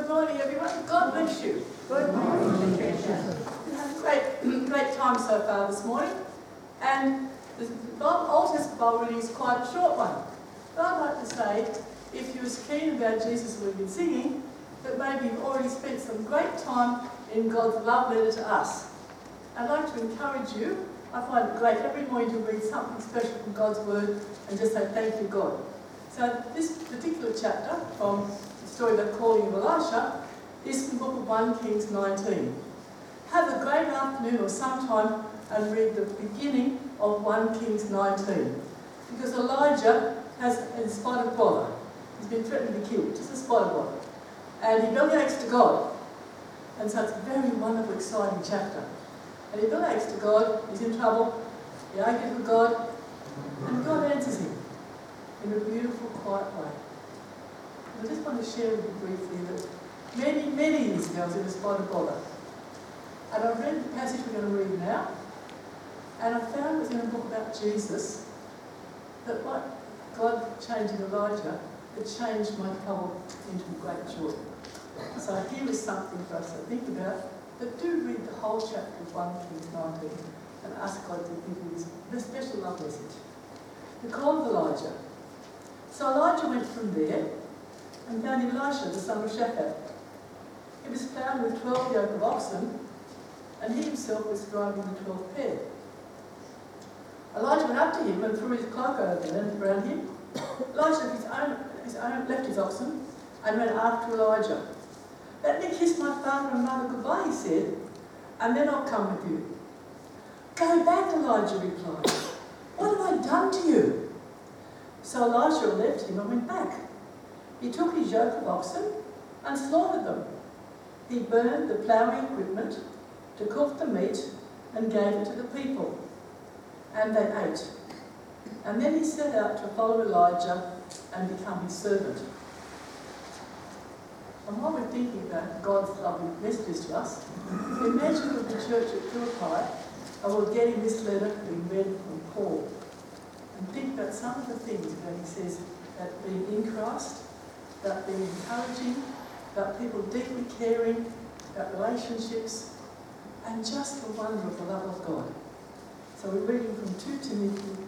Good morning, everyone. God bless you. Good morning. We had a great time so far this morning. And the Old Testament Bible reading is quite a short one. But I'd like to say, if you're as keen about Jesus as we've been singing, that maybe you've already spent some great time in God's love letter to us. I'd like to encourage you. I find it great every morning to read something special from God's Word and just say, thank you, God. So this particular chapter from the story about the calling of Elisha is from the book of 1 Kings 19. Have a great afternoon or sometime and read the beginning of 1 Kings 19. Because Elijah has a spotted brother. He's been threatened to be killed, just a spotted brother. And he bellyaches to God. And so it's a very wonderful, exciting chapter. And he bellyaches to God, he's in trouble, he argues with God, and God answers him in a beautiful, quiet way. And I just want to share with you briefly that many years ago I was in a spotted bother. And I read the passage we're going to read now, and I found it was in a book about Jesus, that what God changed in Elijah, it changed my trouble into great joy. So here is something for us to think about, but do read the whole chapter of 1 Kings 19 and ask God to give you this special love message. The call of Elijah. So Elijah went from there and found Elisha, the son of Shaphat. He was ploughing with 12 yoke of oxen, and he himself was driving the 12th pair. Elijah went up to him and threw his cloak around him. Elisha left his oxen and went after Elijah. Let me kiss my father and mother goodbye, he said, and then I'll come with you. Go back, Elijah replied. What have I done to you? So Elisha left him and went back. He took his yoke of oxen and slaughtered them. He burned the ploughing equipment, to cook the meat, and gave it to the people. And they ate. And then he set out to follow Elijah and become his servant. And while we're thinking about God's lovely messages to us, imagine with the church at Philippi, and we're getting this letter being read from Paul. And think about some of the things that he says about being in Christ, about being encouraging, about people deeply caring, about relationships, and just the wonder of the love of God. So we're reading from 2 Timothy,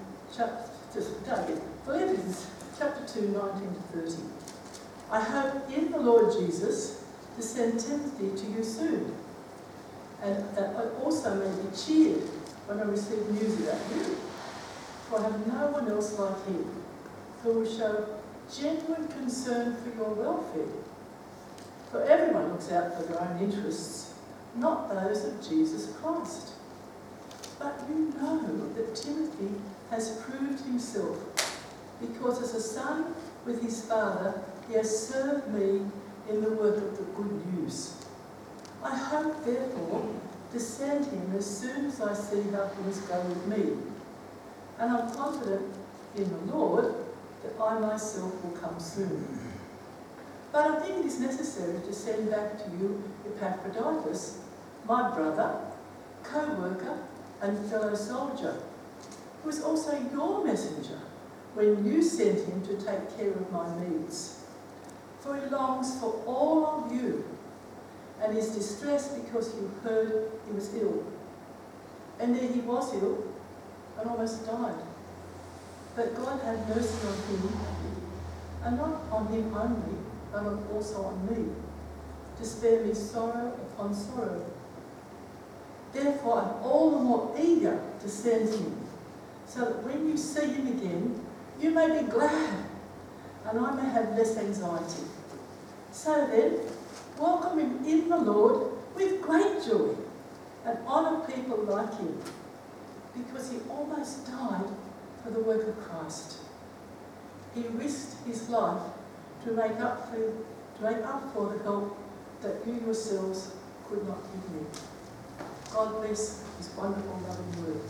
Philippians chapter 2, 19 to 30. I hope in the Lord Jesus to send Timothy to you soon, and that I also may be cheered when I receive news about you. For I have no one else like him who will show genuine concern for your welfare. For everyone looks out for their own interests, not those of Jesus Christ. But you know that Timothy has proved himself, because as a son with his father, he has served me in the work of the good news. I hope, therefore, to send him as soon as I see how things go with me. And I'm confident in the Lord that I myself will come soon. But I think it is necessary to send back to you Epaphroditus, my brother, co-worker, and fellow soldier, who is also your messenger when you sent him to take care of my needs. For he longs for all of you and is distressed because you heard he was ill. And there he was ill and almost died. But God had mercy on him, and not on him only, but also on me, to spare me sorrow upon sorrow. Therefore I'm all the more eager to send him, so that when you see him again, you may be glad, and I may have less anxiety. So then, welcome him in the Lord with great joy, and honour people like him, because he almost died for the work of Christ. He risked his life to make up for the help that you yourselves could not give me. God bless his wonderful, loving word.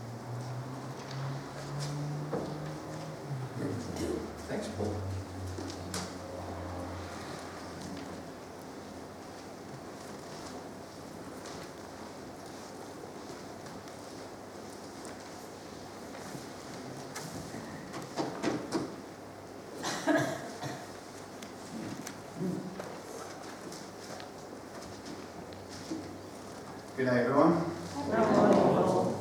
Thanks, Paul. G'day everyone. Hello.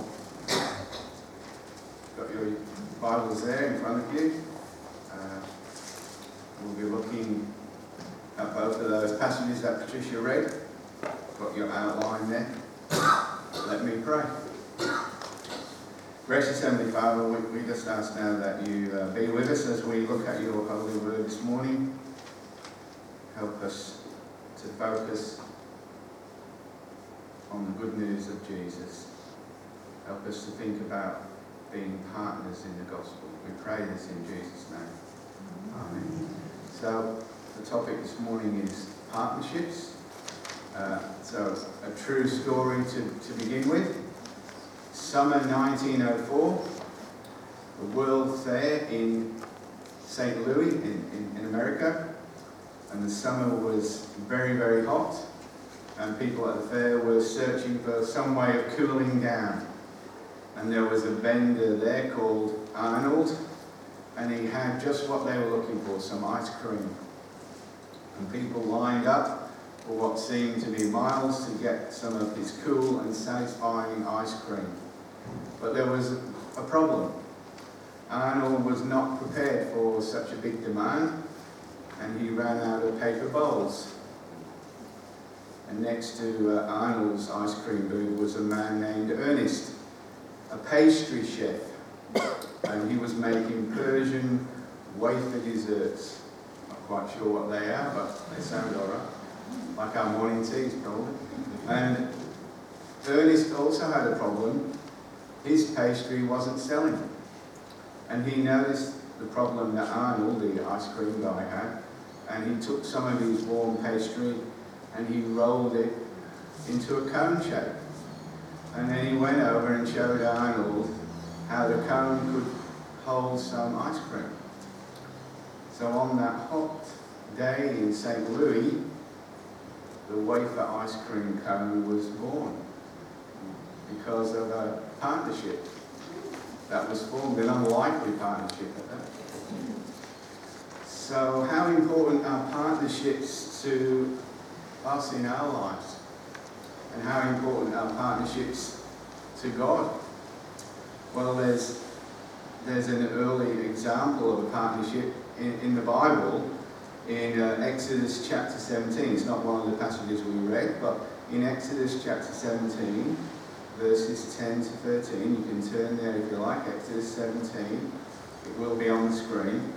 Got your Bibles there in front of you. We'll be looking at both of those passages that Patricia read. Got your outline there. Let me pray. Gracious Heavenly Father, we just ask now that you be with us as we look at your holy word this morning. Help us to focus on the good news of Jesus. Help us to think about being partners in the gospel. We pray this in Jesus' name. Amen. So the topic this morning is partnerships. So a true story to begin with. Summer 1904, the World Fair in St. Louis in America, and the summer was very, very hot, and people at the fair were searching for some way of cooling down. And there was a vendor there called Arnold, and he had just what they were looking for, some ice cream. And people lined up for what seemed to be miles to get some of his cool and satisfying ice cream. But there was a problem. Arnold was not prepared for such a big demand, and he ran out of paper bowls. And next to Arnold's ice cream booth was a man named Ernest, a pastry chef, and he was making Persian wafer desserts. Not quite sure what they are, but they sound all right. Like our morning teas, probably. And Ernest also had a problem. His pastry wasn't selling. And he noticed the problem that Arnold, the ice cream guy, had, and he took some of his warm pastry and he rolled it into a cone shape. And then he went over and showed Arnold how the cone could hold some ice cream. So on that hot day in St. Louis, the wafer ice cream cone was born because of a partnership that was formed, an unlikely partnership at that. So how important are partnerships to us in our lives? And how important are partnerships to God? Well, there's an early example of a partnership in the Bible in Exodus chapter 17. It's not one of the passages we read, but in Exodus chapter 17, verses 10 to 13, you can turn there if you like, Exodus 17. It will be on the screen.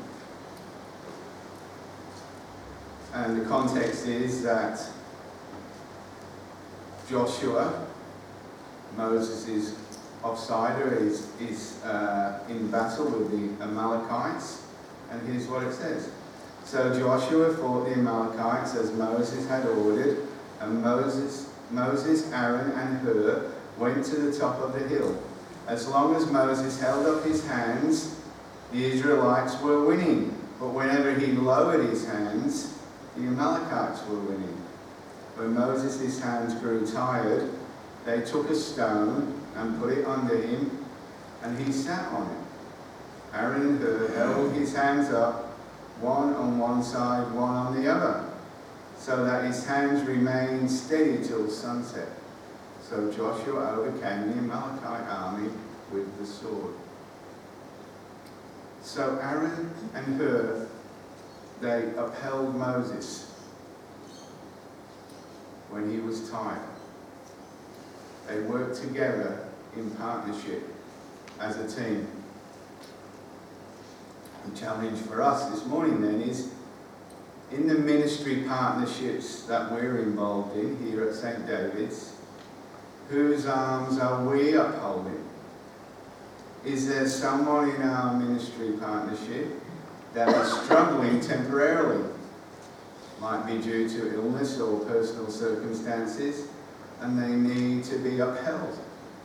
And the context is that Joshua, Moses' offsider, is in battle with the Amalekites, and here's what it says. So Joshua fought the Amalekites as Moses had ordered, and Moses, Aaron, and Hur went to the top of the hill. As long as Moses held up his hands, the Israelites were winning, but whenever he lowered his hands, the Amalekites were winning. When Moses' hands grew tired, they took a stone and put it under him, and he sat on it. Aaron and Hur held his hands up, one on one side, one on the other, so that his hands remained steady till sunset. So Joshua overcame the Amalekite army with the sword. So Aaron and Hur, they upheld Moses when he was tired. They worked together in partnership as a team. The challenge for us this morning then is, in the ministry partnerships that we're involved in here at St. David's, whose arms are we upholding? Is there someone in our ministry partnership that is struggling temporarily? Might be due to illness or personal circumstances, and they need to be upheld.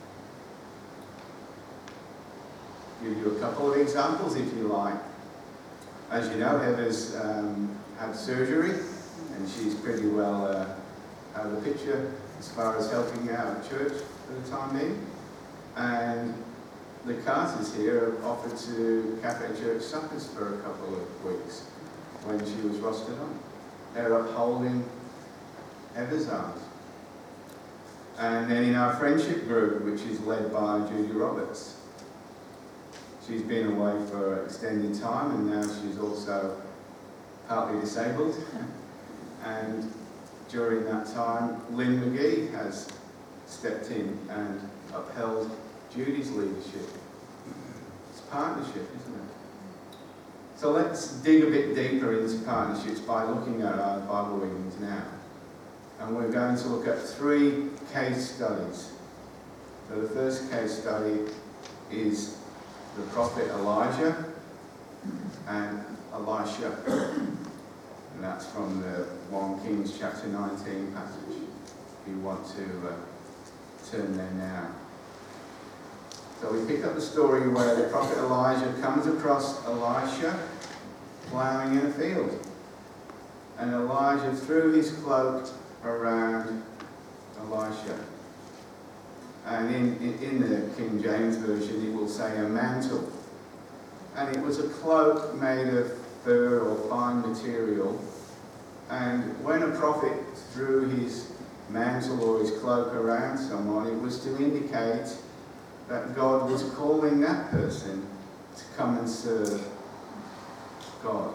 Give you a couple of examples if you like. As you know, Heather's had surgery, and she's pretty well out of the picture as far as helping out at church for the time being. And the Carters here have offered to Cafe Church suppers for a couple of weeks when she was rostered on. They're upholding Heather's arms. And then in our friendship group, which is led by Judy Roberts. She's been away for extended time, and now she's also partly disabled. And during that time, Lynn McGee has stepped in and upheld Judy's leadership. It's partnership, isn't it? So let's dig a bit deeper into partnerships by looking at our Bible readings now. And we're going to look at 3 case studies. So the first case study is the prophet Elijah and Elisha. And that's from the 1 Kings chapter 19 passage, if you want to turn there now. So we pick up the story where the prophet Elijah comes across Elisha ploughing in a field. And Elijah threw his cloak around Elisha. And in the King James Version it will say a mantle. And it was a cloak made of fur or fine material. And when a prophet threw his mantle or his cloak around someone, it was to indicate that God was calling that person to come and serve God.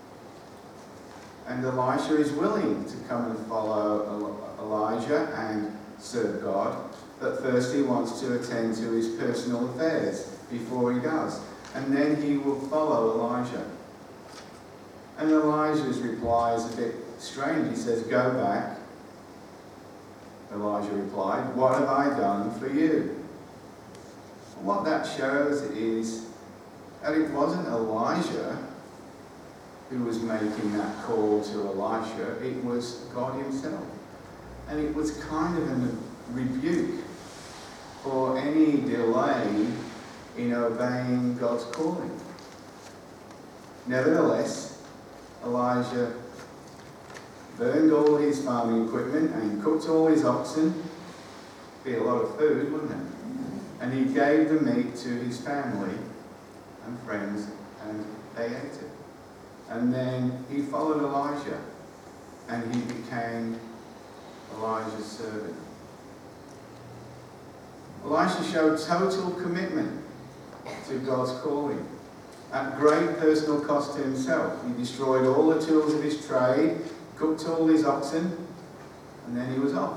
And Elisha is willing to come and follow Elijah and serve God, but first he wants to attend to his personal affairs before he does. And then he will follow Elijah. And Elijah's reply is a bit strange. He says, "Go back." Elijah replied, "What have I done for you?" What that shows is that it wasn't Elijah who was making that call to Elisha, it was God himself. And it was kind of a rebuke for any delay in obeying God's calling. Nevertheless, Elijah burned all his farming equipment and cooked all his oxen. Be a lot of food, wouldn't it? And he gave the meat to his family and friends, and they ate it. And then he followed Elijah, and he became Elijah's servant. Elisha showed total commitment to God's calling, at great personal cost to himself. He destroyed all the tools of his trade, cooked all his oxen, and then he was off.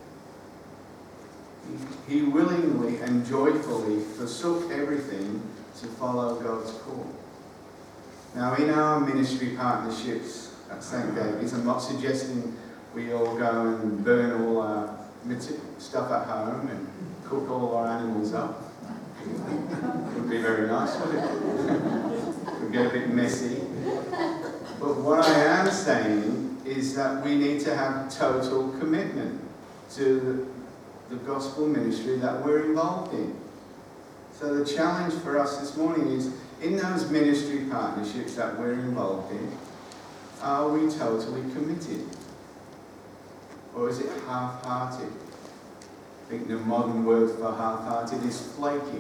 He willingly and joyfully forsook everything to follow God's call. Now, in our ministry partnerships at St. David's, I'm not suggesting we all go and burn all our stuff at home and cook all our animals up. It would be very nice, wouldn't it? It would get a bit messy. But what I am saying is that we need to have total commitment to the gospel ministry that we're involved in. So the challenge for us this morning is, in those ministry partnerships that we're involved in, are we totally committed? Or is it half-hearted? I think the modern word for half-hearted is flaky.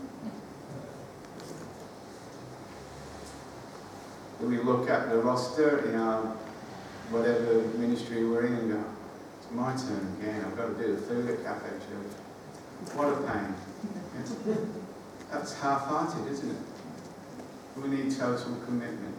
Do we look at the roster in our whatever ministry we're in and go, "It's my turn again, I've got to do the food at Cafe Church. What a pain." Yes. That's half-hearted, isn't it? We need total commitment.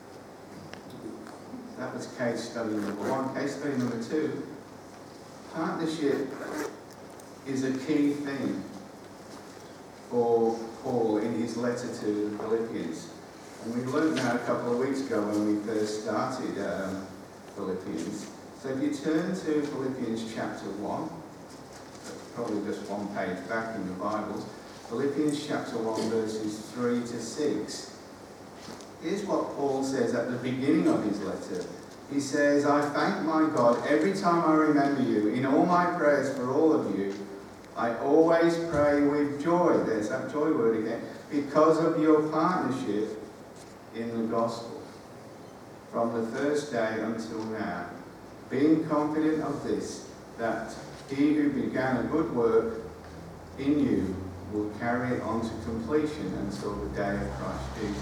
That was case study number 1. Case study number 2. Partnership is a key thing for Paul in his letter to the Philippians. And we learned that a couple of weeks ago when we first started Philippians. So if you turn to Philippians chapter 1, that's probably just one page back in your Bibles, Philippians chapter 1 verses 3 to 6. Here's what Paul says at the beginning of his letter. He says, "I thank my God every time I remember you. In all my prayers for all of you, I always pray with joy." There's that joy word again. "Because of your partnership in the gospel, from the first day until now, being confident of this, that he who began a good work in you will carry it on to completion until the day of Christ Jesus."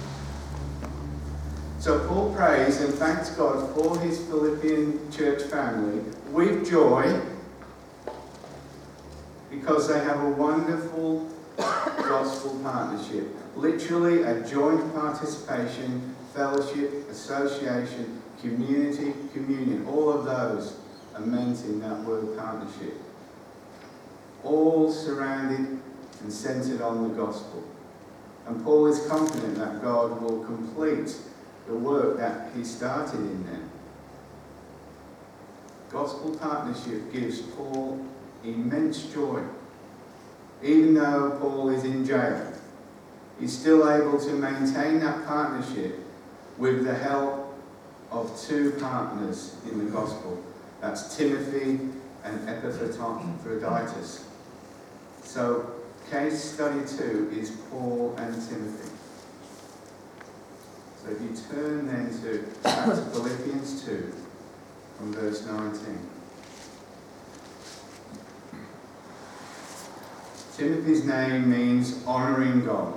So Paul prays and thanks God for his Philippian church family with joy because they have a wonderful gospel partnership. Literally a joint participation, fellowship, association, community, communion. All of those are meant in that word partnership. All surrounded and centred on the gospel. And Paul is confident that God will complete the work that he started in them. Gospel partnership gives Paul immense joy. Even though Paul is in jail, he's still able to maintain that partnership with the help of two partners in the gospel. That's Timothy and Epaphroditus. So, case study 2 is Paul and Timothy. So if you turn then back to Philippians 2 from verse 19. Timothy's name means honouring God.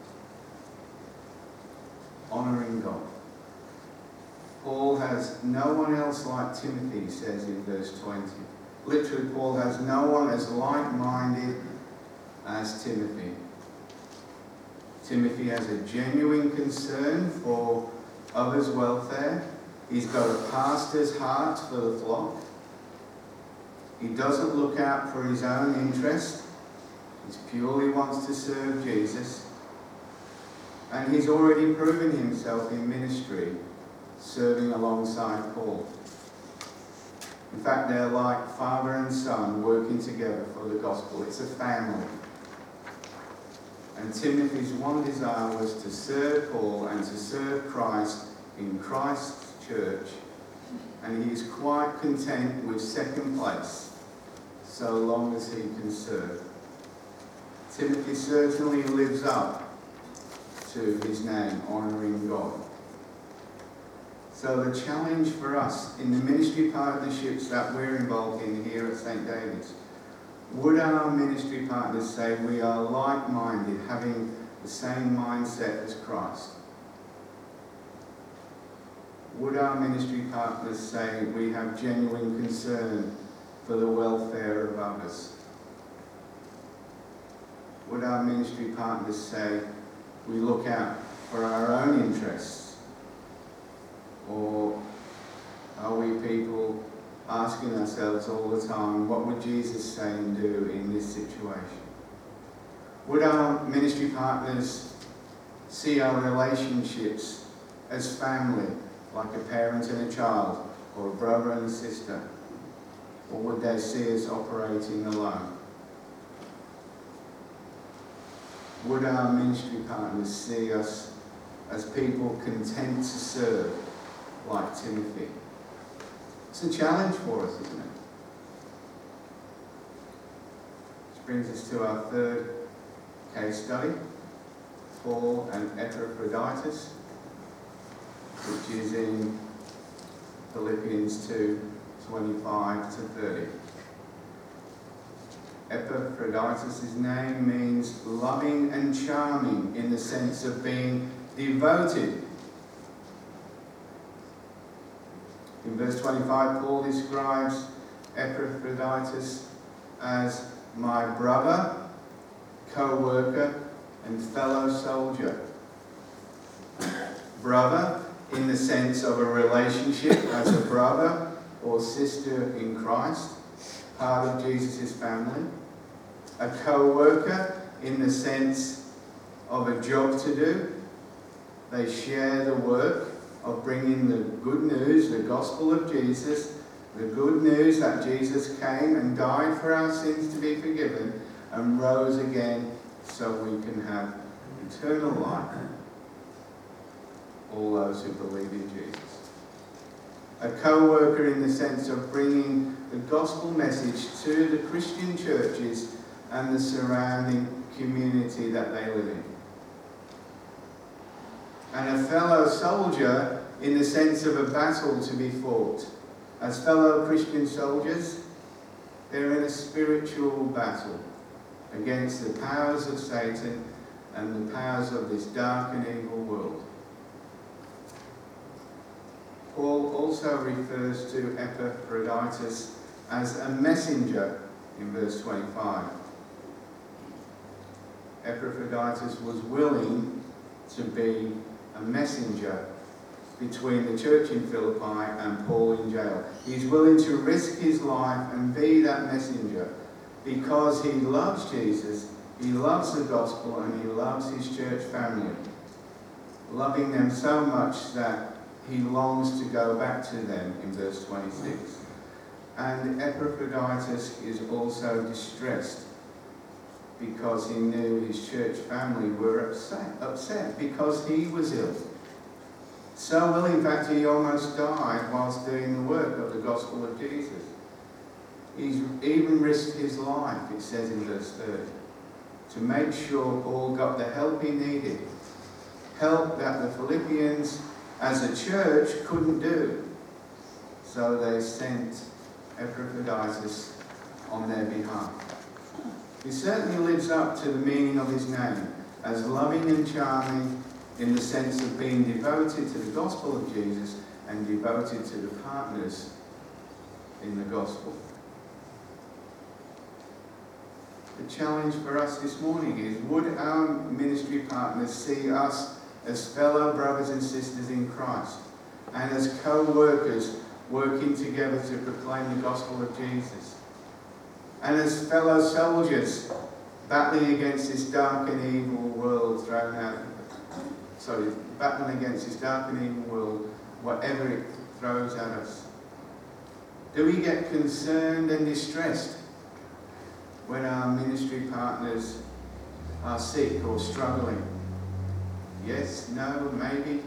Honouring God. Paul has no one else like Timothy, he says in verse 20. Literally, Paul has no one as like-minded as Timothy. Timothy has a genuine concern for others' welfare. He's got a pastor's heart for the flock. He doesn't look out for his own interest. He purely wants to serve Jesus. And he's already proven himself in ministry, serving alongside Paul. In fact, they're like father and son working together for the gospel. It's a family. And Timothy's one desire was to serve Paul and to serve Christ in Christ's church. And he is quite content with second place, so long as he can serve. Timothy certainly lives up to his name, honouring God. So the challenge for us in the ministry partnerships that we're involved in here at St. David's, would our ministry partners say we are like-minded, having the same mindset as Christ? Would our ministry partners say we have genuine concern for the welfare of others? Would our ministry partners say we look out for our own interests? Or are we people asking ourselves all the time, what would Jesus say and do in this situation? Would our ministry partners see our relationships as family, like a parent and a child, or a brother and a sister? Or would they see us operating alone? Would our ministry partners see us as people content to serve, like Timothy? It's a challenge for us, isn't it? Which brings us to our third case study, Paul and Epaphroditus, which is in Philippians 2:25 to 30. Epaphroditus' name means loving and charming in the sense of being devoted. In verse 25, Paul describes Epaphroditus as my brother, co-worker, and fellow soldier. Brother, in the sense of a relationship as a brother or sister in Christ, part of Jesus' family. A co-worker in the sense of a job to do. They share the work of bringing the good news, the gospel of Jesus, the good news that Jesus came and died for our sins to be forgiven and rose again so we can have eternal life. All those who believe in Jesus. A co-worker in the sense of bringing the gospel message to the Christian churches and the surrounding community that they live in. And a fellow soldier in the sense of a battle to be fought. As fellow Christian soldiers, they're in a spiritual battle against the powers of Satan and the powers of this dark and evil world. Paul also refers to Epaphroditus as a messenger in verse 25. Epaphroditus was willing to be a messenger between the church in Philippi and Paul in jail. He's willing to risk his life and be that messenger because he loves Jesus, he loves the gospel, and he loves his church family, loving them so much that he longs to go back to them in verse 26. And Epaphroditus is also distressed because he knew his church family were upset because he was ill. So ill, in fact, he almost died whilst doing the work of the gospel of Jesus. He's even risked his life, it says in verse 30, to make sure Paul got the help he needed. Help that the Philippians as a church couldn't do. So they sent Epaphroditus on their behalf. He certainly lives up to the meaning of his name as loving and charming in the sense of being devoted to the gospel of Jesus and devoted to the partners in the gospel. The challenge for us this morning is, would our ministry partners see us as fellow brothers and sisters in Christ and as co-workers working together to proclaim the gospel of Jesus, and as fellow soldiers battling against this dark and evil world battling against this dark and evil world, whatever it throws at us? Do we get concerned and distressed when our ministry partners are sick or struggling? Yes, no, maybe.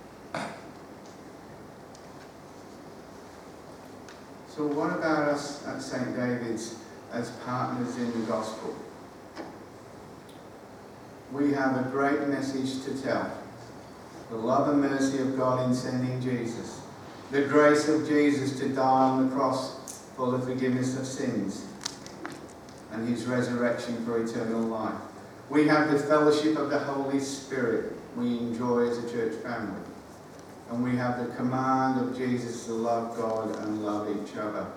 So what about us at St. David's as partners in the gospel? We have a great message to tell. The love and mercy of God in sending Jesus. The grace of Jesus to die on the cross for the forgiveness of sins. And his resurrection for eternal life. We have the fellowship of the Holy Spirit we enjoy as a church family. And we have the command of Jesus to love God and love each other.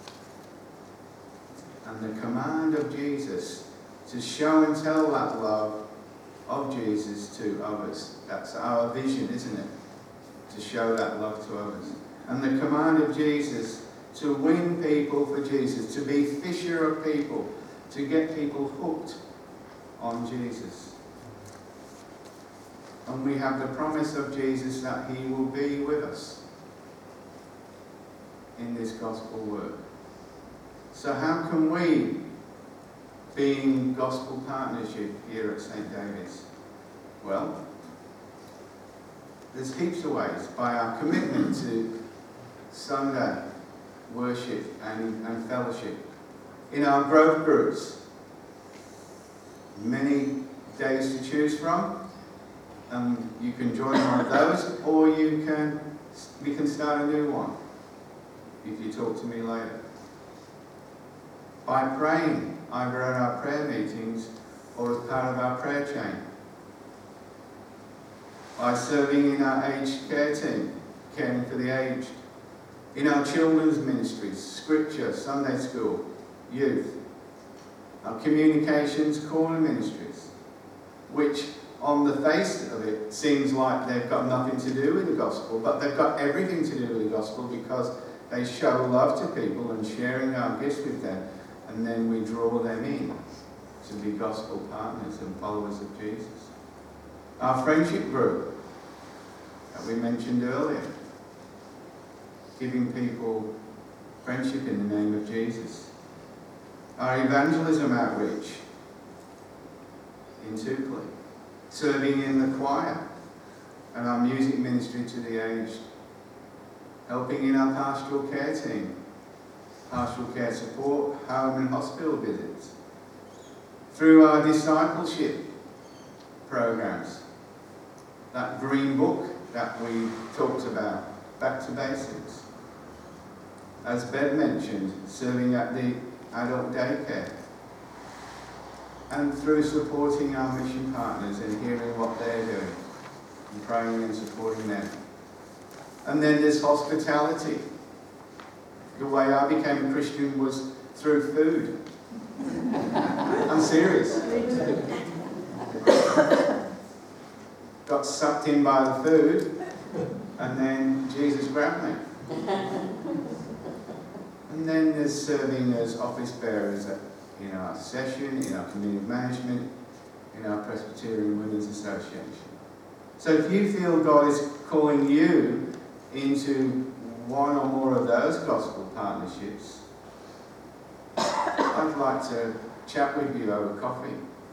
And the command of Jesus to show and tell that love of Jesus to others. That's our vision, isn't it? To show that love to others. And the command of Jesus to win people for Jesus, to be fisher of people, to get people hooked on Jesus. And we have the promise of Jesus that he will be with us in this gospel work. So how can we be in gospel partnership here at St. David's? Well, there's heaps of ways. By our commitment to Sunday worship and fellowship. In our growth groups, many days to choose from. You can join one of those, or we can start a new one if you talk to me later. By praying, either at our prayer meetings or as part of our prayer chain. By serving in our aged care team, caring for the aged. In our children's ministries, scripture, Sunday school, youth. Our communications corner ministries, which on the face of it seems like they've got nothing to do with the gospel, but they've got everything to do with the gospel because they show love to people and sharing our gifts with them, and then we draw them in to be gospel partners and followers of Jesus. Our friendship group that we mentioned earlier, giving people friendship in the name of Jesus. Our evangelism outreach in Tupley, serving in the choir and our music ministry to the aged, helping in our pastoral care team, pastoral care support, home and hospital visits, through our discipleship programs, that green book that we talked about, Back to Basics. As Bev mentioned, serving at the adult daycare, and through supporting our mission partners and hearing what they're doing, and praying and supporting them. And then there's hospitality. The way I became a Christian was through food. I'm serious. got sucked in by the food, and then Jesus grabbed me. And then there's serving as office bearers in our session, in our community management, in our Presbyterian Women's Association. So if you feel God is calling you into one or more of those gospel partnerships, I'd like to chat with you over coffee.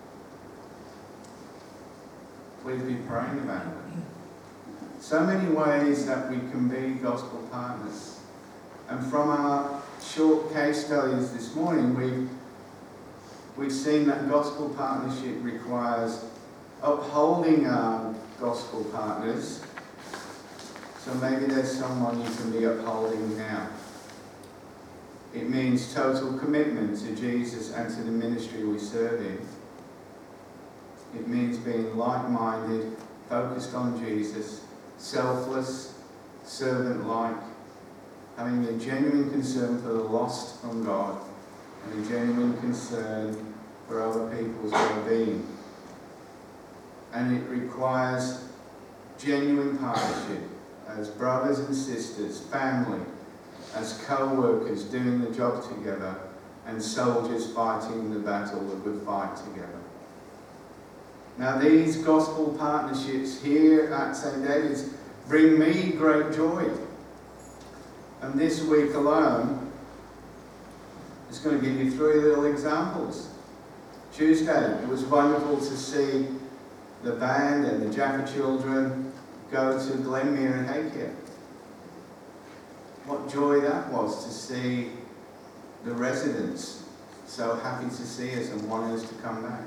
Please be praying about it. So many ways that we can be gospel partners. And from our short case studies this morning, we've seen that gospel partnership requires upholding our gospel partners. So maybe there's someone you can be upholding now. It means total commitment to Jesus and to the ministry we serve in. It means being like-minded, focused on Jesus, selfless, servant-like, having a genuine concern for the lost from God and a genuine concern for other people's well-being. And it requires genuine partnership as brothers and sisters, family, as co-workers doing the job together, and soldiers fighting the battle, the good fight together. Now these gospel partnerships here at St. David's bring me great joy. And this week alone, I'm just going to give you 3 little examples. Tuesday, it was wonderful to see the band and the Jaffa children go to Glenmere and Hakea. What joy that was to see the residents so happy to see us and wanting us to come back.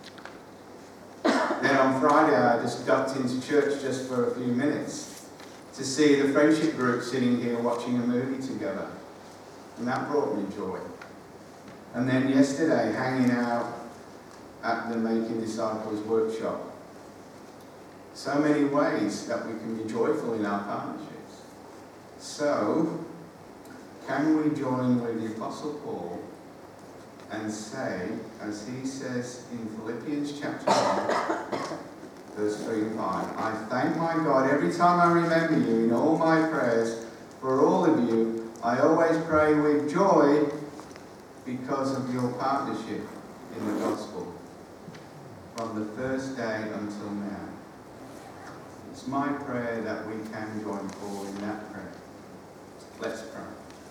Then on Friday I just ducked into church just for a few minutes to see the friendship group sitting here watching a movie together. And that brought me joy. And then yesterday hanging out at the Making Disciples workshop. So many ways that we can be joyful in our partnerships. So, can we join with the Apostle Paul and say, as he says in Philippians chapter 1, verse 3 and 5, I thank my God every time I remember you in all my prayers. For all of you, I always pray with joy because of your partnership in the gospel from the first day until now. It's my prayer that we can join Paul in that prayer. Let's pray.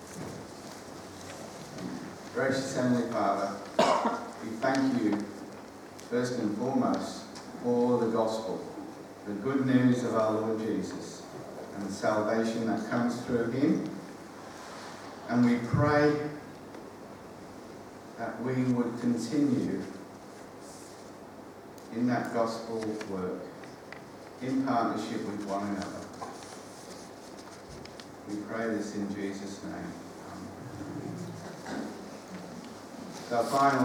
Gracious Heavenly Father, we thank you first and foremost for the gospel, the good news of our Lord Jesus and the salvation that comes through him. And we pray that we would continue in that gospel work, in partnership with one another. We pray this in Jesus' name. Amen. So finally,